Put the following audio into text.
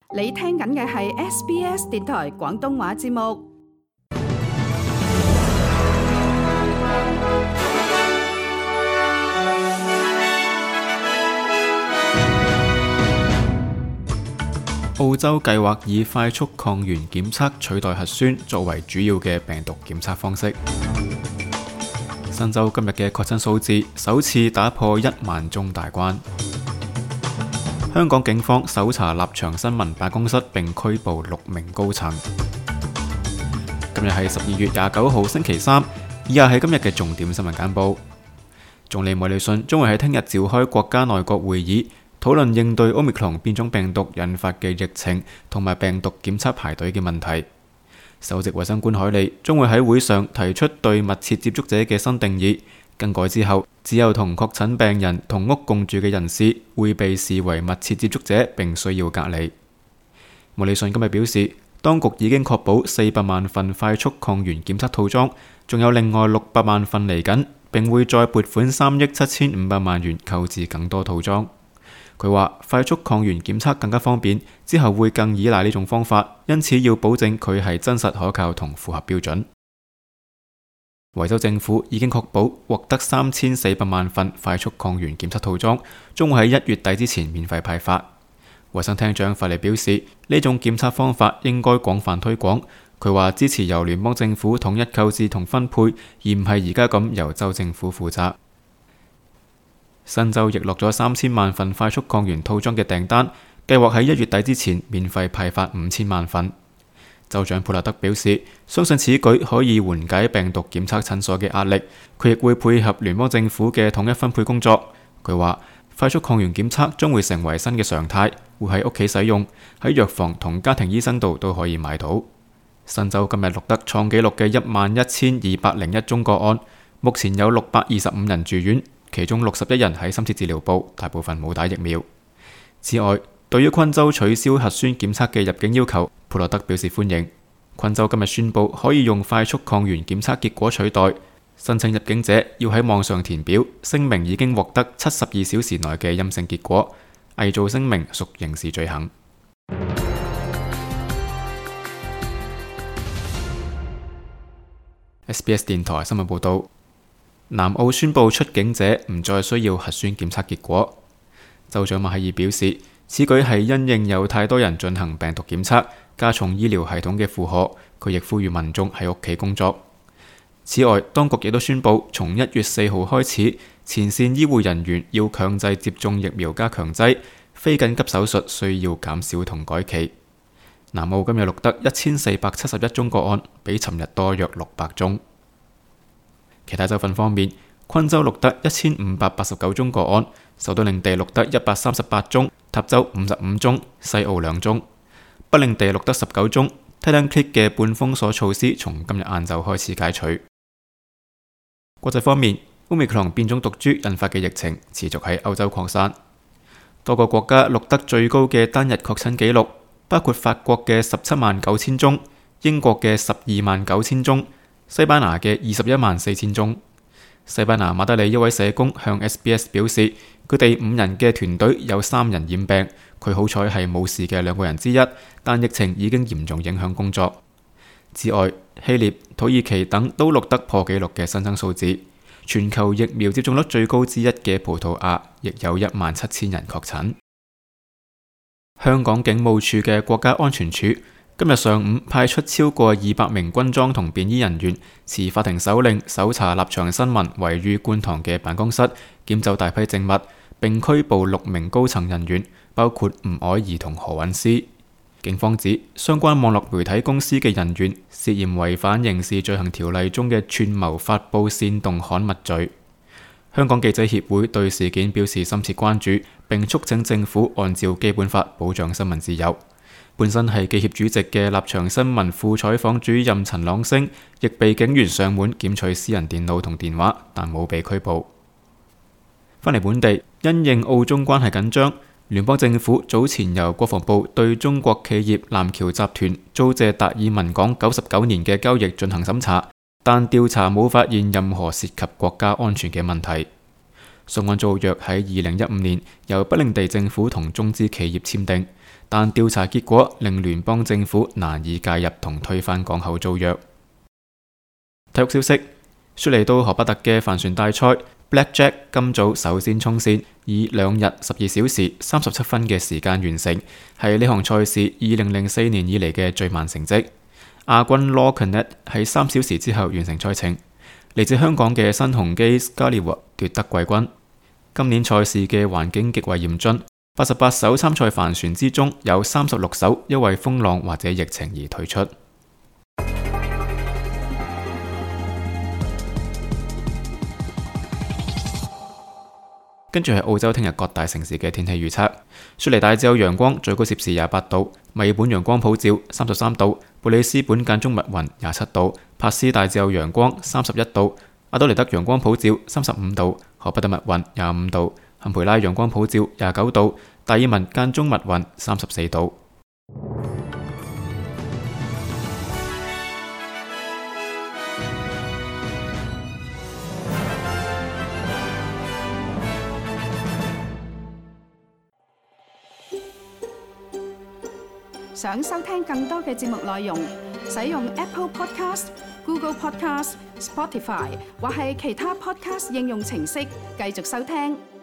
你聽緊嘅係 SBS 電台廣東話節目。 澳洲計劃以快速抗原檢測取代核酸作為主要嘅病毒檢測方式。新州今日嘅確診數字首次打破1萬宗大關。香港警方搜查立場新聞辦公室並拘捕6名高層。今日係12月29號星期三，以下係今日嘅重點新聞簡報。總理莫里遜將會喺聽日召開國家內閣會議，討論應對 Omicron 變種病毒引發嘅疫情同埋病毒檢測排隊嘅問題。首席衛生官海利將會喺會上提出對密切接觸者嘅新定義，更改之後，只有同確診病人同屋共住嘅人士會被視為密切接觸者並需要隔離。莫里遜今日表示，當局已經確保400萬份快速抗原檢測套裝，仲有另外600萬份嚟緊，並會再撥款3億7500萬元購置更多套裝。佢話快速抗原檢測更加方便，之後會更依賴呢種方法，因此要保證佢係真實可靠同符合標準。維州政府已經確保獲得3400萬份快速抗原檢測套裝，將會喺1月底之前免費派發。衛生廳長法利表示，呢種檢測方法應該廣泛推廣。佢話支持由聯邦政府統一購置同分配，而唔係而家咁由州政府負責。新州亦落咗3000萬份快速抗原套裝嘅訂單，計劃喺1月底之前免費派發5000萬份。州長普勒德表示，相信此舉可以緩解病毒檢測診所嘅壓力。佢亦會配合聯邦政府嘅統一分配工作。佢話快速抗原檢測將會成為新嘅常態，會喺屋企使用，喺藥房同家庭醫生度都可以買到。新州今日錄得創紀錄嘅11201宗個案，目前有625人住院，其中61人喺深切治療部，大部分冇打疫苗。此外，對於昆州取消核酸檢測嘅入境要求，普洛德表示歡迎。昆州今日宣布可以用快速抗原檢測結果取代，申請入境者要喺網上填表，聲明已經獲得72小時內嘅陰性結果，偽造聲明屬刑事罪行。SBS 電台新聞報道，南澳宣布出境者唔再需要核酸檢測結果。州長馬希爾表示，此舉係因應有太多人進行病毒檢測，加重醫療系統嘅負荷。佢亦呼籲民眾喺屋企工作。此外，當局亦都宣布，從1月4號開始，前線醫護人員要強制接種疫苗加強劑，非緊急手術需要減少同改期。南澳今日錄得1471宗個案，比尋日多約600宗。其他州份方面，昆州錄得1589宗個案，首都領地錄得138宗，塔州55宗，西澳2宗。北領地錄得19宗。Tailem Creek 嘅半封鎖措施從今日晏晝開始解除。國際方面，Omicron 變種毒株引發嘅疫情持續喺歐洲擴散，多個國家錄得最高嘅單日確診紀錄，包括法國嘅179000宗、英國嘅129000宗、西班牙嘅214,000宗。西班牙馬德里一位社工向 SBS 表示，佢哋5人嘅團隊有3人染病，佢好彩係冇事嘅2個人之一，但疫情已經嚴重影響工作。此外，希臘、土耳其等都錄得破紀錄嘅新增數字。全球疫苗接種率最高之一嘅葡萄牙亦有17000人確診。香港警務處嘅國家安全處今日上午派出超過200名軍裝同便衣人員，持法庭手令搜查立場新聞位於觀塘嘅辦公室，檢走大批證物，並拘捕6名高層人員，包括吳靄儀同何韻詩。警方指相關網絡媒體公司嘅人員涉嫌違反刑事罪行條例中嘅串謀發布煽動刊物罪。香港記者協會對事件表示深切關注，並促請政府按照基本法保障新聞自由。本身係記協主席嘅立場新聞副採訪主任陳朗升，亦被警員上門檢取私人電腦同電話，但冇被拘捕。返嚟本地，因應澳中關係緊張，聯邦政府早前由國防部對中國企業南橋集團租借達爾文港99年嘅交易進行審查，但調查冇發現任何涉及國家安全嘅問題。相關租約喺2015年由北領地政府同中資企業簽訂。 但調查結果令聯邦政府難以介入同推翻港口租約。體育消息：雪梨到荷伯特嘅帆船大賽 Blackjack 今早首先衝線，以2日12小時37分嘅時間完成，係呢項賽事2004年以嚟嘅最慢成績。亞軍 Lawconet 喺3小時之後完成賽程。嚟自香港嘅新鴻基 Scallywag 奪得季軍。今年賽事嘅環境極為嚴峻，88艘參賽帆船之中有36艘因為風浪或者疫情而退出。跟住係澳洲聽日各大城市嘅天氣預測：雪梨大致有陽光，最高攝氏28度；墨爾本陽光普照，33度；布里斯本間中密雲，27度；珀斯大致有陽光，31度；阿多尼德陽光普照，35度；荷伯特密雲，25度；坎培拉陽光普照，29度；達爾文間中密雲，34度。 想收聽更多嘅節目內容，使用 Apple Podcast、Google Podcast、Spotify 或係其他 Podcast 應用程式繼續收聽。